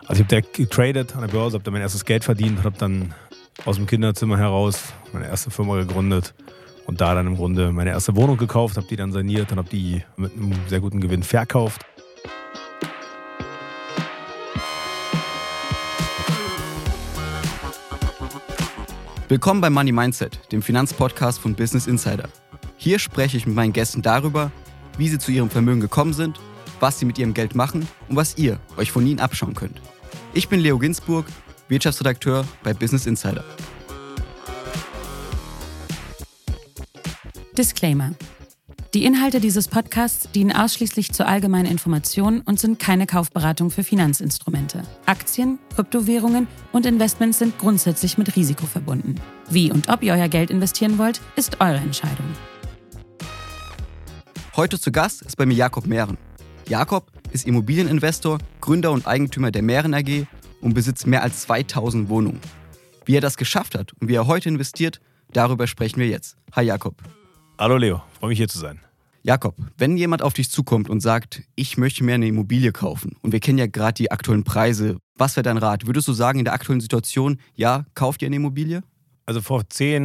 Also ich habe direkt getradet an der Börse, habe dann mein erstes Geld verdient, habe dann aus dem Kinderzimmer heraus meine erste Firma gegründet und da dann im Grunde meine erste Wohnung gekauft, habe die dann saniert und habe die mit einem sehr guten Gewinn verkauft. Willkommen bei Money Mindset, dem Finanzpodcast von Business Insider. Hier spreche ich mit meinen Gästen darüber, wie sie zu ihrem Vermögen gekommen sind, was sie mit ihrem Geld machen und was ihr euch von ihnen abschauen könnt. Ich bin Leo Ginsburg, Wirtschaftsredakteur bei Business Insider. Disclaimer. Die Inhalte dieses Podcasts dienen ausschließlich zur allgemeinen Information und sind keine Kaufberatung für Finanzinstrumente. Aktien, Kryptowährungen und Investments sind grundsätzlich mit Risiko verbunden. Wie und ob ihr euer Geld investieren wollt, ist eure Entscheidung. Heute zu Gast ist bei mir Jakob Mehren. Jakob ist Immobilieninvestor, Gründer und Eigentümer der Mehren AG und besitzt mehr als 2000 Wohnungen. Wie er das geschafft hat und wie er heute investiert, darüber sprechen wir jetzt. Hi Jakob. Hallo Leo, freue mich hier zu sein. Jakob, wenn jemand auf dich zukommt und sagt, ich möchte mir eine Immobilie kaufen und wir kennen ja gerade die aktuellen Preise, was wäre dein Rat? Würdest du sagen in der aktuellen Situation, ja, kauft ihr eine Immobilie? Also vor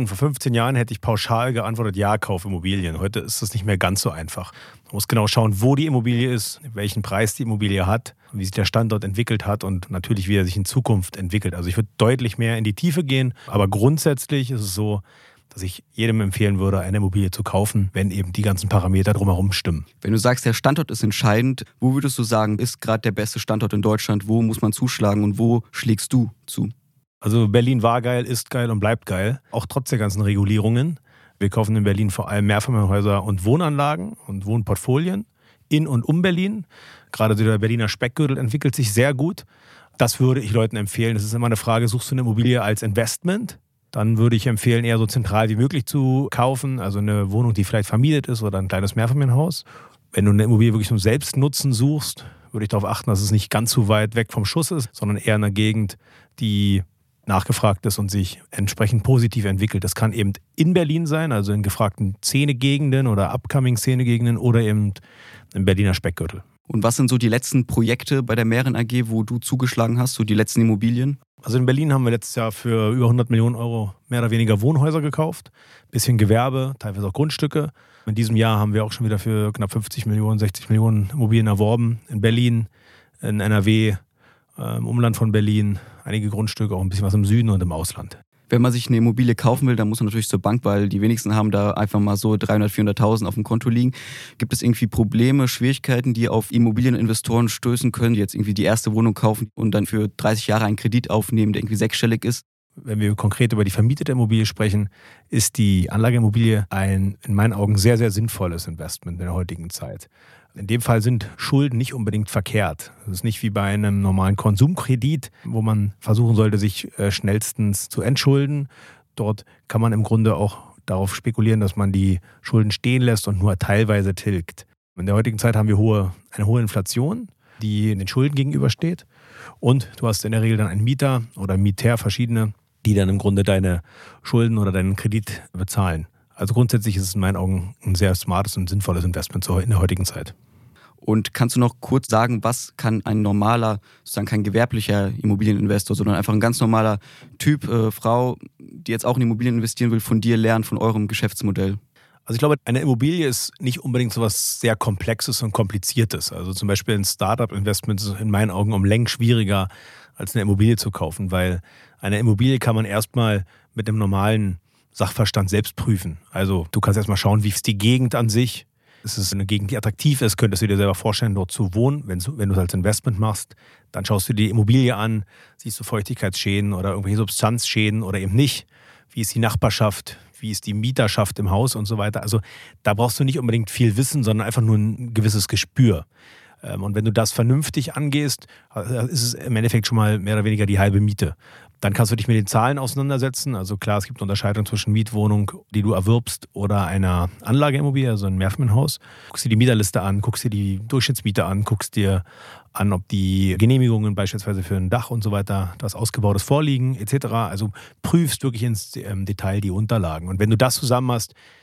15 Jahren hätte ich pauschal geantwortet, ja, kauf Immobilien. Heute ist das nicht mehr ganz so einfach. Man muss genau schauen, wo die Immobilie ist, welchen Preis die Immobilie hat, wie sich der Standort entwickelt hat und natürlich, wie er sich in Zukunft entwickelt. Also ich würde deutlich mehr in die Tiefe gehen, aber grundsätzlich ist es so, dass ich jedem empfehlen würde, eine Immobilie zu kaufen, wenn eben die ganzen Parameter drumherum stimmen. Wenn du sagst, der Standort ist entscheidend, wo würdest du sagen, ist gerade der beste Standort in Deutschland? Wo muss man zuschlagen und wo schlägst du zu? Also Berlin war geil, ist geil und bleibt geil, auch trotz der ganzen Regulierungen. Wir kaufen in Berlin vor allem Mehrfamilienhäuser und Wohnanlagen und Wohnportfolien in und um Berlin. Gerade der Berliner Speckgürtel entwickelt sich sehr gut. Das würde ich Leuten empfehlen. Es ist immer eine Frage, suchst du eine Immobilie als Investment? Dann würde ich empfehlen, eher so zentral wie möglich zu kaufen. Also eine Wohnung, die vielleicht vermietet ist oder ein kleines Mehrfamilienhaus. Wenn du eine Immobilie wirklich zum Selbstnutzen suchst, würde ich darauf achten, dass es nicht ganz so weit weg vom Schuss ist, sondern eher in einer Gegend, die nachgefragt ist und sich entsprechend positiv entwickelt. Das kann eben in Berlin sein, also in gefragten Szenegegenden oder upcoming Szenegegenden oder eben im Berliner Speckgürtel. Und was sind so die letzten Projekte bei der Mehren AG, wo du zugeschlagen hast, so die letzten Immobilien? Also in Berlin haben wir letztes Jahr für über 100 Millionen Euro mehr oder weniger Wohnhäuser gekauft, bisschen Gewerbe, teilweise auch Grundstücke. In diesem Jahr haben wir auch schon wieder für knapp 50 Millionen, 60 Millionen Immobilien erworben. In Berlin, in NRW, im Umland von Berlin, einige Grundstücke, auch ein bisschen was im Süden und im Ausland. Wenn man sich eine Immobilie kaufen will, dann muss man natürlich zur Bank, weil die wenigsten haben da einfach mal so 300.000, 400.000 auf dem Konto liegen. Gibt es irgendwie Probleme, Schwierigkeiten, die auf Immobilieninvestoren stößen können, die jetzt irgendwie die erste Wohnung kaufen und dann für 30 Jahre einen Kredit aufnehmen, der irgendwie sechsstellig ist? Wenn wir konkret über die vermietete Immobilie sprechen, ist die Anlageimmobilie ein in meinen Augen sehr, sehr sinnvolles Investment in der heutigen Zeit. In dem Fall sind Schulden nicht unbedingt verkehrt. Das ist nicht wie bei einem normalen Konsumkredit, wo man versuchen sollte, sich schnellstens zu entschulden. Dort kann man im Grunde auch darauf spekulieren, dass man die Schulden stehen lässt und nur teilweise tilgt. In der heutigen Zeit haben wir eine hohe Inflation, die den Schulden gegenübersteht. Und du hast in der Regel dann einen Mieter oder Mieter, verschiedene, die dann im Grunde deine Schulden oder deinen Kredit bezahlen. Also grundsätzlich ist es in meinen Augen ein sehr smartes und sinnvolles Investment in der heutigen Zeit. Und kannst du noch kurz sagen, was kann ein normaler, sozusagen kein gewerblicher Immobilieninvestor, sondern einfach ein ganz normaler Typ, Frau, die jetzt auch in Immobilien investieren will, von dir lernen, von eurem Geschäftsmodell? Also ich glaube, eine Immobilie ist nicht unbedingt so was sehr Komplexes und Kompliziertes. Also zum Beispiel ein Startup-Investment ist in meinen Augen um Längen schwieriger, als eine Immobilie zu kaufen, weil eine Immobilie kann man erstmal mit einem normalen Sachverstand selbst prüfen. Also du kannst erstmal schauen, wie ist die Gegend an sich. Ist es eine Gegend, die attraktiv ist? Könntest du dir selber vorstellen, dort zu wohnen? Wenn du es als Investment machst, dann schaust du dir die Immobilie an, siehst du Feuchtigkeitsschäden oder irgendwelche Substanzschäden oder eben nicht. Wie ist die Nachbarschaft? Wie ist die Mieterschaft im Haus und so weiter? Also da brauchst du nicht unbedingt viel Wissen, sondern einfach nur ein gewisses Gespür. Und wenn du das vernünftig angehst, ist es im Endeffekt schon mal mehr oder weniger die halbe Miete. Dann kannst du dich mit den Zahlen auseinandersetzen. Also klar, es gibt eine Unterscheidung zwischen Mietwohnung, die du erwirbst, oder einer Anlageimmobilie, also ein Mehrfamilienhaus. Guckst dir die Mieterliste an, guckst dir die Durchschnittsmiete an, guckst dir an, ob die Genehmigungen beispielsweise für ein Dach und so weiter, das Ausgebautes vorliegen etc. Also prüfst wirklich ins Detail die Unterlagen. Und wenn du das zusammen hast,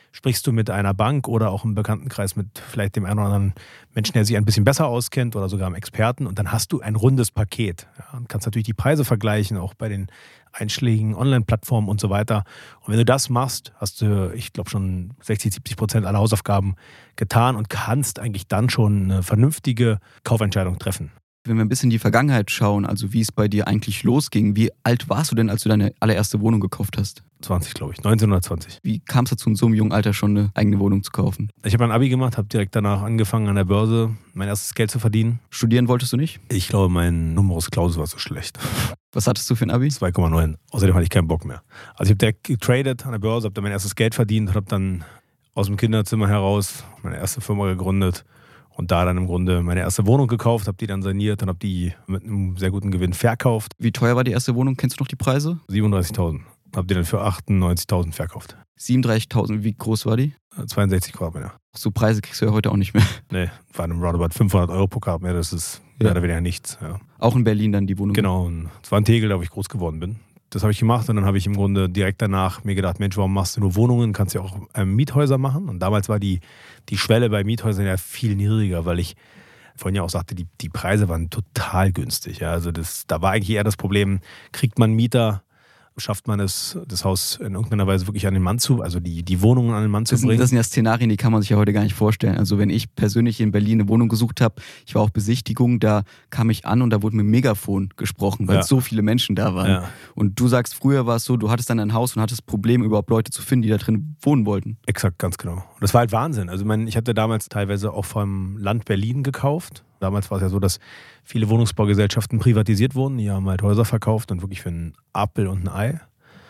sprichst du mit einer Bank oder auch im Bekanntenkreis mit vielleicht dem einen oder anderen Menschen, der sich ein bisschen besser auskennt oder sogar einem Experten und dann hast du ein rundes Paket. Ja, und kannst natürlich die Preise vergleichen, auch bei den einschlägigen Online-Plattformen und so weiter. Und wenn du das machst, hast du, ich glaube, schon 60-70% aller Hausaufgaben getan und kannst eigentlich dann schon eine vernünftige Kaufentscheidung treffen. Wenn wir ein bisschen in die Vergangenheit schauen, also wie es bei dir eigentlich losging, wie alt warst du denn, als du deine allererste Wohnung gekauft hast? 20, glaube ich, 1920. Wie kam es dazu, in so einem jungen Alter schon eine eigene Wohnung zu kaufen? Ich habe ein Abi gemacht, habe direkt danach angefangen an der Börse mein erstes Geld zu verdienen. Studieren wolltest du nicht? Ich glaube, mein Numerus Clausus war so schlecht. Was hattest du für ein Abi? 2,9. Außerdem hatte ich keinen Bock mehr. Also ich habe direkt getradet an der Börse, habe dann mein erstes Geld verdient, habe dann aus dem Kinderzimmer heraus meine erste Firma gegründet und da dann im Grunde meine erste Wohnung gekauft, habe die dann saniert und habe die mit einem sehr guten Gewinn verkauft. Wie teuer war die erste Wohnung? Kennst du noch die Preise? 37.000. Habe die dann für 98.000 verkauft. 37.000, wie groß war die? 62 Quadratmeter. So Preise kriegst du ja heute auch nicht mehr. Nee, war einem roundabout 500 Euro pro Quadratmeter, das ist mehr oder weniger nichts. Ja. Auch in Berlin dann die Wohnung? Genau, und es war ein Tegel, da wo ich groß geworden bin. Das habe ich gemacht und dann habe ich im Grunde direkt danach mir gedacht, Mensch, warum machst du nur Wohnungen? Kannst ja auch Miethäuser machen. Und damals war die Schwelle bei Miethäusern ja viel niedriger, weil ich vorhin ja auch sagte, die Preise waren total günstig. Ja. Also da war eigentlich eher das Problem, kriegt man Mieter, schafft man es, das Haus in irgendeiner Weise wirklich an den Mann zu, also die Wohnungen an den Mann zu bringen. Das sind ja Szenarien, die kann man sich ja heute gar nicht vorstellen. Also wenn ich persönlich in Berlin eine Wohnung gesucht habe, ich war auch Besichtigung, da kam ich an und da wurde mit dem Megafon gesprochen, weil so viele Menschen da waren. Ja. Und du sagst, früher war es so, du hattest dann ein Haus und hattest Probleme, überhaupt Leute zu finden, die da drin wohnen wollten. Exakt, ganz genau. Und das war halt Wahnsinn. Also ich hatte damals teilweise auch vom Land Berlin gekauft. Damals war es ja so, dass viele Wohnungsbaugesellschaften privatisiert wurden. Die haben halt Häuser verkauft und wirklich für einen Apfel und ein Ei.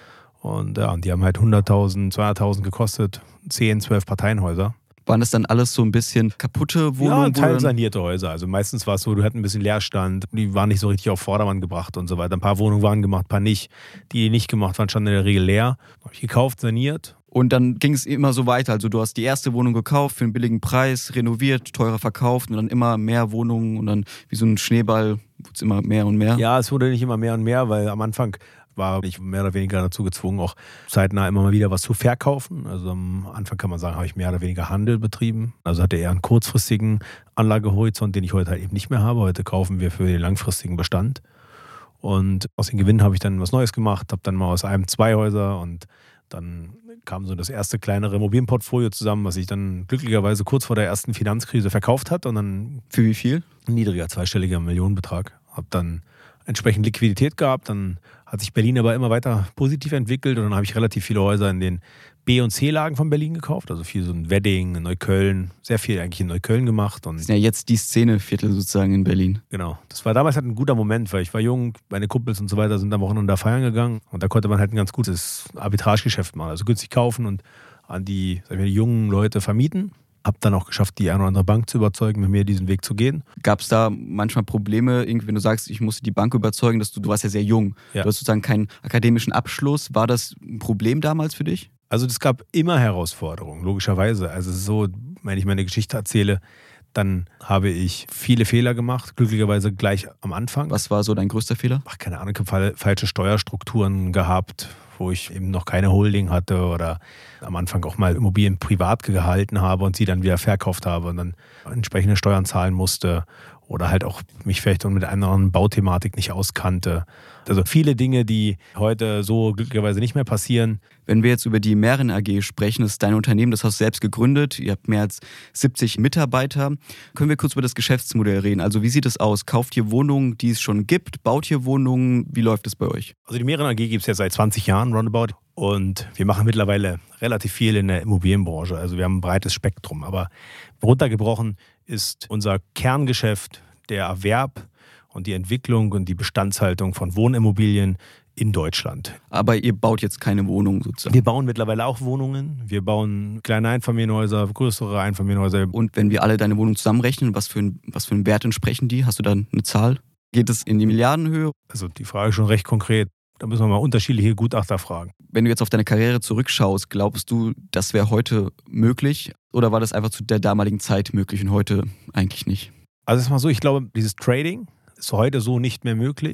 Und ja, die haben halt 100.000, 200.000 gekostet, 10, 12 Parteienhäuser. Waren das dann alles so ein bisschen kaputte Wohnungen? Ja, teilsanierte Häuser. Also meistens war es so, du hattest ein bisschen Leerstand, die waren nicht so richtig auf Vordermann gebracht und so weiter. Ein paar Wohnungen waren gemacht, ein paar nicht. Die nicht gemacht waren, standen in der Regel leer. Habe ich gekauft, saniert. Und dann ging es immer so weiter. Also du hast die erste Wohnung gekauft für einen billigen Preis, renoviert, teurer verkauft und dann immer mehr Wohnungen und dann wie so ein Schneeball wurde es immer mehr und mehr. Ja, es wurde nicht immer mehr und mehr, weil am Anfang war ich mehr oder weniger dazu gezwungen, auch zeitnah immer mal wieder was zu verkaufen. Also am Anfang kann man sagen, habe ich mehr oder weniger Handel betrieben. Also hatte eher einen kurzfristigen Anlagehorizont, den ich heute halt eben nicht mehr habe. Heute kaufen wir für den langfristigen Bestand. Und aus den Gewinnen habe ich dann was Neues gemacht, habe dann mal aus einem 2 Häuser und dann kam so das erste kleinere Immobilienportfolio zusammen, was ich dann glücklicherweise kurz vor der ersten Finanzkrise verkauft hat. Und dann für wie viel? Ein niedriger, zweistelliger Millionenbetrag. Habe dann entsprechend Liquidität gehabt. Dann hat sich Berlin aber immer weiter positiv entwickelt und dann habe ich relativ viele Häuser in den B- und C-Lagen von Berlin gekauft. Also viel so in Wedding, in Neukölln, sehr viel eigentlich in Neukölln gemacht. Und das sind ja jetzt die Szeneviertel sozusagen in Berlin. Genau. Das war damals halt ein guter Moment, weil ich war jung, meine Kumpels und so weiter sind am Wochenende da feiern gegangen und da konnte man halt ein ganz gutes Arbitragegeschäft machen. Also günstig kaufen und an die, sag ich mal, die jungen Leute vermieten. Hab dann auch geschafft, die eine oder andere Bank zu überzeugen, mit mir diesen Weg zu gehen. Gab es da manchmal Probleme, irgendwie, wenn du sagst, ich musste die Bank überzeugen, dass du warst ja sehr jung, du hast sozusagen keinen akademischen Abschluss. War das ein Problem damals für dich? Also es gab immer Herausforderungen, logischerweise. Also so, wenn ich meine Geschichte erzähle, dann habe ich viele Fehler gemacht, glücklicherweise gleich am Anfang. Was war so dein größter Fehler? Keine Ahnung, ich habe falsche Steuerstrukturen gehabt, wo ich eben noch keine Holding hatte oder am Anfang auch mal Immobilien privat gehalten habe und sie dann wieder verkauft habe und dann entsprechende Steuern zahlen musste oder halt auch mich vielleicht mit einer anderen Bauthematik nicht auskannte. Also viele Dinge, die heute so glücklicherweise nicht mehr passieren. Wenn wir jetzt über die Mähren AG sprechen, das ist dein Unternehmen, das hast du selbst gegründet. Ihr habt mehr als 70 Mitarbeiter. Können wir kurz über das Geschäftsmodell reden? Also wie sieht es aus? Kauft ihr Wohnungen, die es schon gibt? Baut ihr Wohnungen? Wie läuft es bei euch? Also die Mähren AG gibt es ja seit 20 Jahren roundabout. Und wir machen mittlerweile relativ viel in der Immobilienbranche. Also wir haben ein breites Spektrum. Aber runtergebrochen ist unser Kerngeschäft der Erwerb und die Entwicklung und die Bestandshaltung von Wohnimmobilien in Deutschland. Aber ihr baut jetzt keine Wohnungen sozusagen? Wir bauen mittlerweile auch Wohnungen. Wir bauen kleine Einfamilienhäuser, größere Einfamilienhäuser. Und wenn wir alle deine Wohnungen zusammenrechnen, was für einen Wert entsprechen die? Hast du da eine Zahl? Geht es in die Milliardenhöhe? Also die Frage ist schon recht konkret. Da müssen wir mal unterschiedliche Gutachter fragen. Wenn du jetzt auf deine Karriere zurückschaust, glaubst du, das wäre heute möglich? Oder war das einfach zu der damaligen Zeit möglich und heute eigentlich nicht? Also es ist mal so, ich glaube, dieses Trading ist heute so nicht mehr möglich.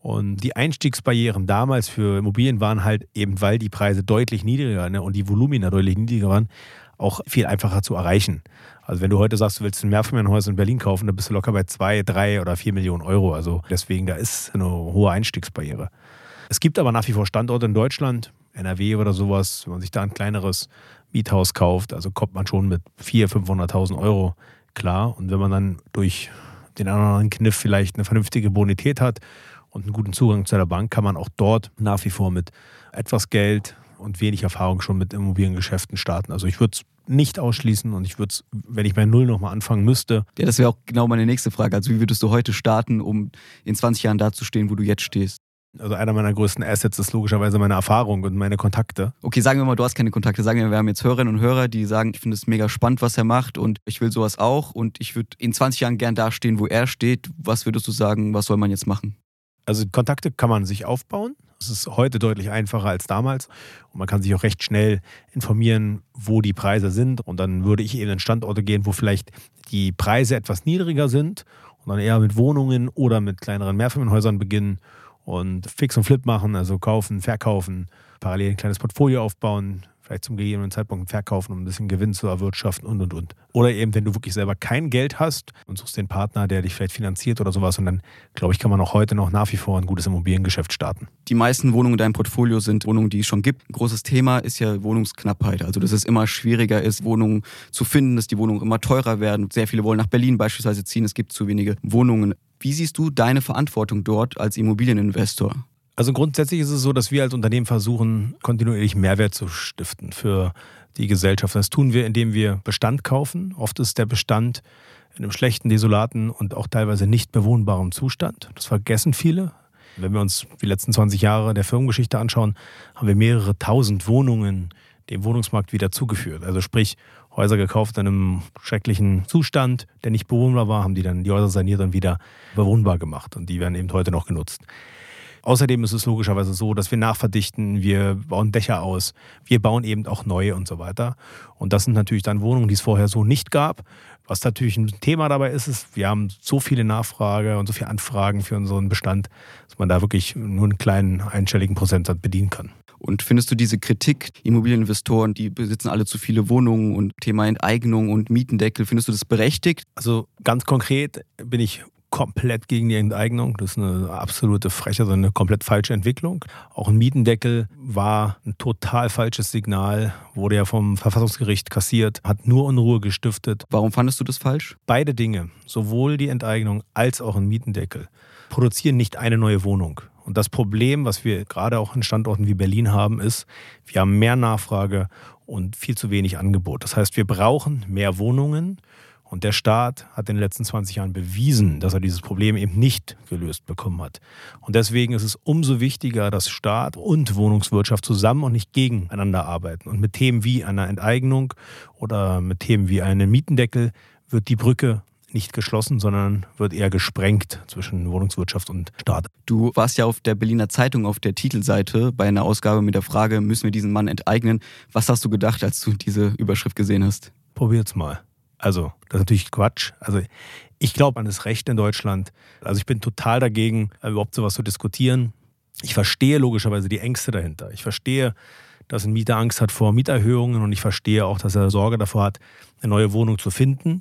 Und die Einstiegsbarrieren damals für Immobilien waren halt eben, weil die Preise deutlich niedriger, ne, und die Volumina deutlich niedriger waren, auch viel einfacher zu erreichen. Also wenn du heute sagst, du willst ein Mehrfamilienhaus in Berlin kaufen, dann bist du locker bei 2, 3 oder 4 Millionen Euro. Also deswegen, da ist eine hohe Einstiegsbarriere. Es gibt aber nach wie vor Standorte in Deutschland, NRW oder sowas, wenn man sich da ein kleineres Miethaus kauft, also kommt man schon mit 400.000, 500.000 Euro klar. Und wenn man dann durch den anderen Kniff vielleicht eine vernünftige Bonität hat und einen guten Zugang zu der Bank, kann man auch dort nach wie vor mit etwas Geld und wenig Erfahrung schon mit Immobiliengeschäften starten. Also ich würde es nicht ausschließen und ich würde es, wenn ich bei Null nochmal anfangen müsste. Ja, das wäre auch genau meine nächste Frage. Also wie würdest du heute starten, um in 20 Jahren da zu stehen, wo du jetzt stehst? Also einer meiner größten Assets ist logischerweise meine Erfahrung und meine Kontakte. Okay, sagen wir mal, du hast keine Kontakte. Sagen wir, wir haben jetzt Hörerinnen und Hörer, die sagen, ich finde es mega spannend, was er macht und ich will sowas auch und ich würde in 20 Jahren gern da stehen, wo er steht. Was würdest du sagen, was soll man jetzt machen? Also Kontakte kann man sich aufbauen. Es ist heute deutlich einfacher als damals und man kann sich auch recht schnell informieren, wo die Preise sind. Und dann würde ich eben in Standorte gehen, wo vielleicht die Preise etwas niedriger sind und dann eher mit Wohnungen oder mit kleineren Mehrfamilienhäusern beginnen und Fix und Flip machen, also kaufen, verkaufen, parallel ein kleines Portfolio aufbauen, vielleicht zum gegebenen Zeitpunkt verkaufen, um ein bisschen Gewinn zu erwirtschaften und. Oder eben, wenn du wirklich selber kein Geld hast und suchst den Partner, der dich vielleicht finanziert oder sowas. Und dann, glaube ich, kann man auch heute noch nach wie vor ein gutes Immobiliengeschäft starten. Die meisten Wohnungen in deinem Portfolio sind Wohnungen, die es schon gibt. Ein großes Thema ist ja Wohnungsknappheit. Also, dass es immer schwieriger ist, Wohnungen zu finden, dass die Wohnungen immer teurer werden. Sehr viele wollen nach Berlin beispielsweise ziehen. Es gibt zu wenige Wohnungen. Wie siehst du deine Verantwortung dort als Immobilieninvestor? Also grundsätzlich ist es so, dass wir als Unternehmen versuchen, kontinuierlich Mehrwert zu stiften für die Gesellschaft. Das tun wir, indem wir Bestand kaufen. Oft ist der Bestand in einem schlechten, desolaten und auch teilweise nicht bewohnbaren Zustand. Das vergessen viele. Wenn wir uns die letzten 20 Jahre der Firmengeschichte anschauen, haben wir mehrere tausend Wohnungen dem Wohnungsmarkt wieder zugeführt. Also sprich, Häuser gekauft in einem schrecklichen Zustand, der nicht bewohnbar war, haben die dann die Häuser saniert und wieder bewohnbar gemacht. Und die werden eben heute noch genutzt. Außerdem ist es logischerweise so, dass wir nachverdichten, wir bauen Dächer aus, wir bauen eben auch neue und so weiter. Und das sind natürlich dann Wohnungen, die es vorher so nicht gab. Was natürlich ein Thema dabei ist, wir haben so viele Nachfrage und so viele Anfragen für unseren Bestand, dass man da wirklich nur einen kleinen einstelligen Prozentsatz bedienen kann. Und findest du diese Kritik, Immobilieninvestoren, die besitzen alle zu viele Wohnungen und Thema Enteignung und Mietendeckel, findest du das berechtigt? Also ganz konkret bin ich komplett gegen die Enteignung. Das ist eine absolute Frechheit, also eine komplett falsche Entwicklung. Auch ein Mietendeckel war ein total falsches Signal, wurde ja vom Verfassungsgericht kassiert, hat nur Unruhe gestiftet. Warum fandest du das falsch? Beide Dinge, sowohl die Enteignung als auch ein Mietendeckel, produzieren nicht eine neue Wohnung. Und das Problem, was wir gerade auch in Standorten wie Berlin haben, ist, wir haben mehr Nachfrage und viel zu wenig Angebot. Das heißt, wir brauchen mehr Wohnungen. Und der Staat hat in den letzten 20 Jahren bewiesen, dass er dieses Problem eben nicht gelöst bekommen hat. Und deswegen ist es umso wichtiger, dass Staat und Wohnungswirtschaft zusammen und nicht gegeneinander arbeiten. Und mit Themen wie einer Enteignung oder mit Themen wie einem Mietendeckel wird die Brücke nicht geschlossen, sondern wird eher gesprengt zwischen Wohnungswirtschaft und Staat. Du warst ja auf der Berliner Zeitung auf der Titelseite bei einer Ausgabe mit der Frage, müssen wir diesen Mann enteignen? Was hast du gedacht, als du diese Überschrift gesehen hast? Probiert's mal. Also, das ist natürlich Quatsch. Also, ich glaube an das Recht in Deutschland. Also, ich bin total dagegen, überhaupt sowas zu diskutieren. Ich verstehe logischerweise die Ängste dahinter. Ich verstehe, dass ein Mieter Angst hat vor Mieterhöhungen und ich verstehe auch, dass er Sorge davor hat, eine neue Wohnung zu finden.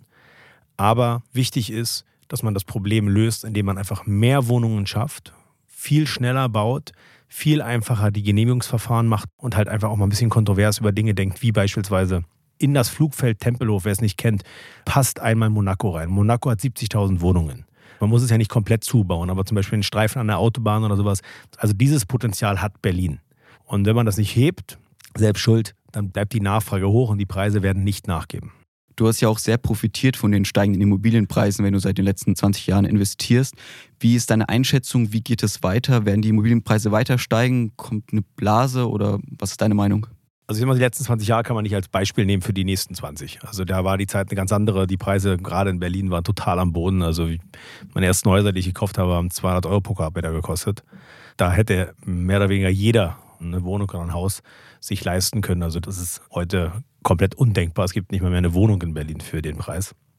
Aber wichtig ist, dass man das Problem löst, indem man einfach mehr Wohnungen schafft, viel schneller baut, viel einfacher die Genehmigungsverfahren macht und halt einfach auch mal ein bisschen kontrovers über Dinge denkt, wie beispielsweise in das Flugfeld Tempelhof, wer es nicht kennt, passt einmal Monaco rein. Monaco hat 70.000 Wohnungen. Man muss es ja nicht komplett zubauen, aber zum Beispiel einen Streifen an der Autobahn oder sowas. Also dieses Potenzial hat Berlin. Und wenn man das nicht hebt, selbst schuld, dann bleibt die Nachfrage hoch und die Preise werden nicht nachgeben. Du hast ja auch sehr profitiert von den steigenden Immobilienpreisen, wenn du seit den letzten 20 Jahren investierst. Wie ist deine Einschätzung? Wie geht es weiter? Werden die Immobilienpreise weiter steigen? Kommt eine Blase oder was ist deine Meinung? Also ich sag mal, die letzten 20 Jahre kann man nicht als Beispiel nehmen für die nächsten 20. Also da war die Zeit eine ganz andere. Die Preise gerade in Berlin waren total am Boden. Also meine ersten Häuser, die ich gekauft habe, haben 200 € pro Quadratmeter gekostet. Da hätte mehr oder weniger jeder eine Wohnung oder ein Haus sich leisten können. Also das ist heute komplett undenkbar. Es gibt nicht mehr eine Wohnung in Berlin für den Preis.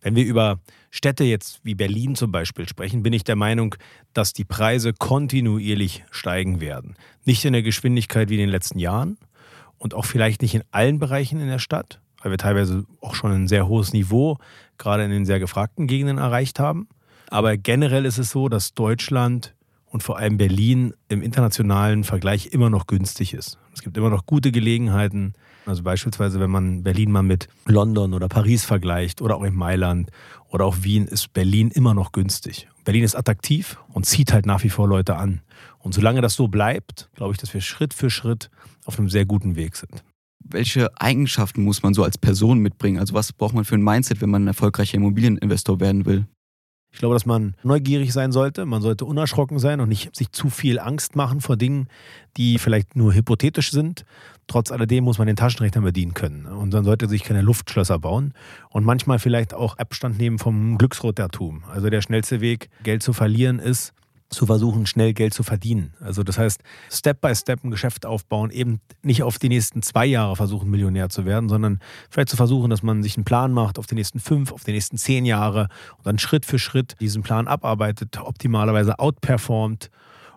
Wenn wir über Städte jetzt wie Berlin zum Beispiel sprechen, bin ich der Meinung, dass die Preise kontinuierlich steigen werden. Nicht in der Geschwindigkeit wie in den letzten Jahren und auch vielleicht nicht in allen Bereichen in der Stadt, weil wir teilweise auch schon ein sehr hohes Niveau, gerade in den sehr gefragten Gegenden erreicht haben. Aber generell ist es so, dass Deutschland und vor allem Berlin im internationalen Vergleich immer noch günstig ist. Es gibt immer noch gute Gelegenheiten. Also beispielsweise, wenn man Berlin mal mit London oder Paris vergleicht oder auch in Mailand oder auch Wien, ist Berlin immer noch günstig. Berlin ist attraktiv und zieht halt nach wie vor Leute an. Und solange das so bleibt, glaube ich, dass wir Schritt für Schritt auf einem sehr guten Weg sind. Welche Eigenschaften muss man so als Person mitbringen? Also was braucht man für ein Mindset, wenn man ein erfolgreicher Immobilieninvestor werden will? Ich glaube, dass man neugierig sein sollte. Man sollte unerschrocken sein und nicht sich zu viel Angst machen vor Dingen, die vielleicht nur hypothetisch sind. Trotz alledem muss man den Taschenrechner bedienen können. Und dann sollte sich keine Luftschlösser bauen. Und manchmal vielleicht auch Abstand nehmen vom Glücksrottertum. Also der schnellste Weg, Geld zu verlieren, ist, zu versuchen, schnell Geld zu verdienen. Also das heißt, Step by Step ein Geschäft aufbauen, eben nicht auf die nächsten 2 Jahre versuchen, Millionär zu werden, sondern vielleicht zu versuchen, dass man sich einen Plan macht auf die nächsten 5, auf die nächsten 10 Jahre und dann Schritt für Schritt diesen Plan abarbeitet, optimalerweise outperformt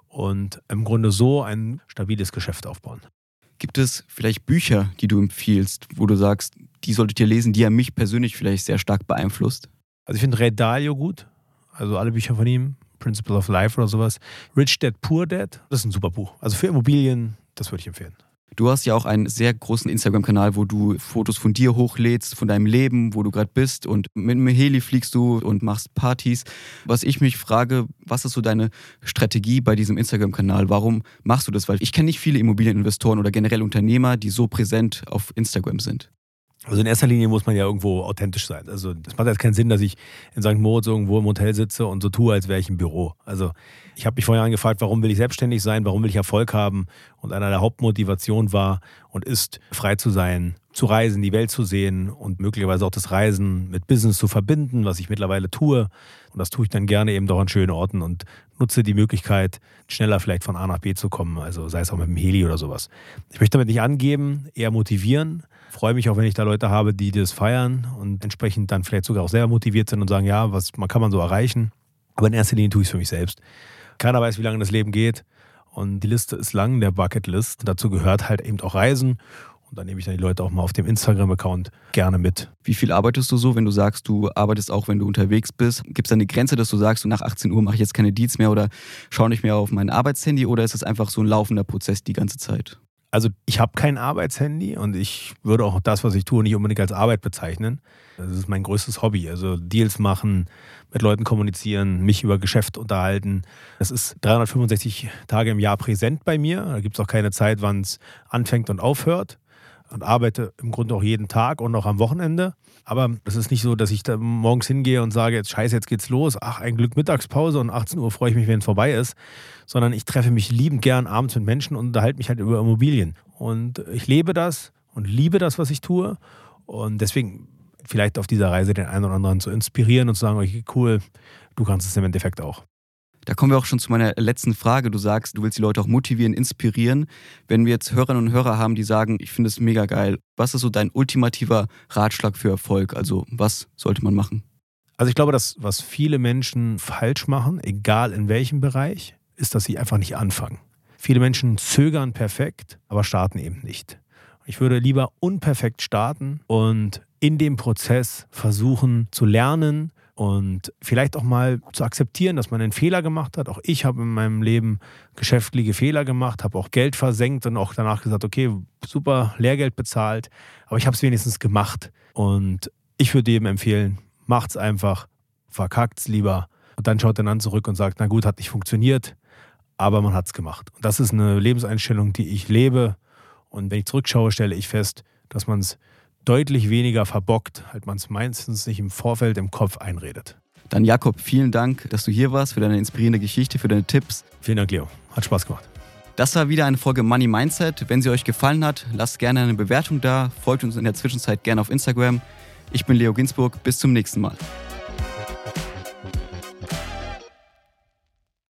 und im Grunde so ein stabiles Geschäft aufbauen. Gibt es vielleicht Bücher, die du empfiehlst, wo du sagst, die solltet ihr lesen, die haben mich persönlich vielleicht sehr stark beeinflusst? Also ich finde Ray Dalio gut, also alle Bücher von ihm. Principle of Life oder sowas. Rich Dad, Poor Dad, das ist ein super Buch. Also für Immobilien, das würde ich empfehlen. Du hast ja auch einen sehr großen Instagram-Kanal, wo du Fotos von dir hochlädst, von deinem Leben, wo du gerade bist und mit dem Heli fliegst du und machst Partys. Was ich mich frage, was ist so deine Strategie bei diesem Instagram-Kanal? Warum machst du das? Weil ich kenne nicht viele Immobilieninvestoren oder generell Unternehmer, die so präsent auf Instagram sind. Also in erster Linie muss man ja irgendwo authentisch sein. Also es macht jetzt keinen Sinn, dass ich in St. Moritz irgendwo im Hotel sitze und so tue, als wäre ich im Büro. Also ich habe mich vorher angefragt, warum will ich selbstständig sein, warum will ich Erfolg haben? Und einer der Hauptmotivationen war und ist, frei zu sein, zu reisen, die Welt zu sehen und möglicherweise auch das Reisen mit Business zu verbinden, was ich mittlerweile tue. Und das tue ich dann gerne eben doch an schönen Orten und nutze die Möglichkeit, schneller vielleicht von A nach B zu kommen. Also sei es auch mit dem Heli oder sowas. Ich möchte damit nicht angeben, eher motivieren. Freue mich auch, wenn ich da Leute habe, die das feiern und entsprechend dann vielleicht sogar auch selber motiviert sind und sagen, ja, was kann man so erreichen. Aber in erster Linie tue ich es für mich selbst. Keiner weiß, wie lange das Leben geht. Und die Liste ist lang, der Bucketlist. Dazu gehört halt eben auch Reisen. Und dann nehme ich dann die Leute auch mal auf dem Instagram-Account gerne mit. Wie viel arbeitest du so, wenn du sagst, du arbeitest auch, wenn du unterwegs bist? Gibt es da eine Grenze, dass du sagst, nach 18 Uhr mache ich jetzt keine Deals mehr oder schaue nicht mehr auf mein Arbeitshandy? Oder ist es einfach so ein laufender Prozess die ganze Zeit? Also ich habe kein Arbeitshandy und ich würde auch das, was ich tue, nicht unbedingt als Arbeit bezeichnen. Das ist mein größtes Hobby. Also Deals machen, mit Leuten kommunizieren, mich über Geschäft unterhalten. Das ist 365 Tage im Jahr präsent bei mir. Da gibt es auch keine Zeit, wann es anfängt und aufhört. Und arbeite im Grunde auch jeden Tag und auch am Wochenende. Aber es ist nicht so, dass ich da morgens hingehe und sage, jetzt scheiße, jetzt geht's los. Ach, ein Glück Mittagspause und 18 Uhr freue ich mich, wenn es vorbei ist. Sondern ich treffe mich liebend gern abends mit Menschen und unterhalte mich halt über Immobilien. Und ich lebe das und liebe das, was ich tue. Und deswegen vielleicht auf dieser Reise den einen oder anderen zu inspirieren und zu sagen, okay, cool, du kannst es im Endeffekt auch. Da kommen wir auch schon zu meiner letzten Frage. Du sagst, du willst die Leute auch motivieren, inspirieren. Wenn wir jetzt Hörerinnen und Hörer haben, die sagen, ich finde es mega geil, was ist so dein ultimativer Ratschlag für Erfolg? Also was sollte man machen? Also ich glaube, dass was viele Menschen falsch machen, egal in welchem Bereich, ist, dass sie einfach nicht anfangen. Viele Menschen zögern perfekt, aber starten eben nicht. Ich würde lieber unperfekt starten und in dem Prozess versuchen zu lernen, und vielleicht auch mal zu akzeptieren, dass man einen Fehler gemacht hat. Auch ich habe in meinem Leben geschäftliche Fehler gemacht, habe auch Geld versenkt und auch danach gesagt, okay, super, Lehrgeld bezahlt, aber ich habe es wenigstens gemacht. Und ich würde jedem empfehlen, macht's einfach, verkackt's lieber und dann schaut dann an zurück und sagt, na gut, hat nicht funktioniert, aber man hat's gemacht. Und das ist eine Lebenseinstellung, die ich lebe. Und wenn ich zurückschaue, stelle ich fest, dass man es deutlich weniger verbockt, halt man es meistens nicht im Vorfeld im Kopf einredet. Dann Jakob, vielen Dank, dass du hier warst, für deine inspirierende Geschichte, für deine Tipps. Vielen Dank, Leo. Hat Spaß gemacht. Das war wieder eine Folge Money Mindset. Wenn sie euch gefallen hat, lasst gerne eine Bewertung da. Folgt uns in der Zwischenzeit gerne auf Instagram. Ich bin Leo Ginsburg. Bis zum nächsten Mal.